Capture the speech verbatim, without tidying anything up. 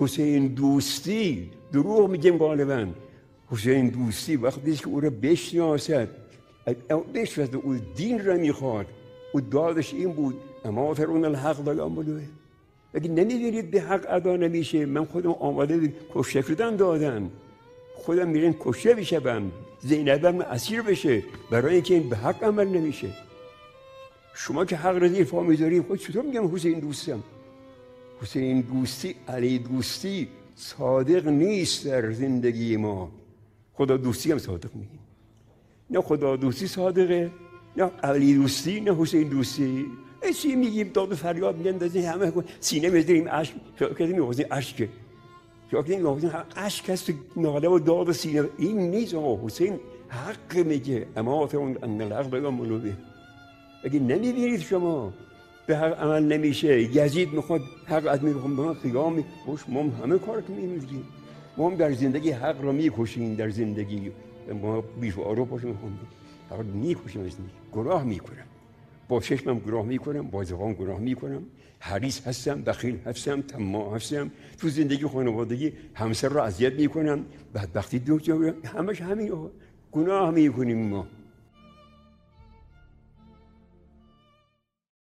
حسین دوستی دروغ میگم غالبا. حسین دوستی وقتی که او را بشناسد، بشناسد او دین را میخواد، او دادش این بود اما فرون الحق دلان بلوه. اگه نمیبینید به حق ادا نمیشه، من خودم آماده کشته شدن دادن، خودم میرین کشته بشم، زینبم اسیر بشه برای اینکه این به حق عمل نمیشه. شما که حق را زیر پا میذارید، خود چطور میگم حسین دوستم؟ حسین دوستی، علی دوستی صادق نیست در زندگی ما. خدا دوستی هم صادق میگیم، نه خدا دوستی صادقه، نه علی دوستی، نه حسین دوستی. ای چی میگیم؟ داد و فریاد میندازیم همه سینه میذاریم، اشک شاکر میوازیم، اشک شاکر میوازیم، اشک هست ناله و داد و سینه. این نیست آقا. حسین حق میگه اما اون ان الحق بگم ملوبه. اگه نمیبینید شما به حق عمل نمیشه، یزید میخواد حق از میخوام به من قیام می ما همه کار که میمیدیم، ما هم در زندگی حق را میکشیم. در زندگی ما بیش و آرو پاشو میخوام حق میکشیم، گناه میکنم، با چشمم گناه میکنم، با زبان گناه میکنم، حریص هستم، بخیل هستم، طماع هستم، تو زندگی خانوادگی همسر را اذیت میکنم، بدبختی دو جا، همش همین گناه میکنیم ما.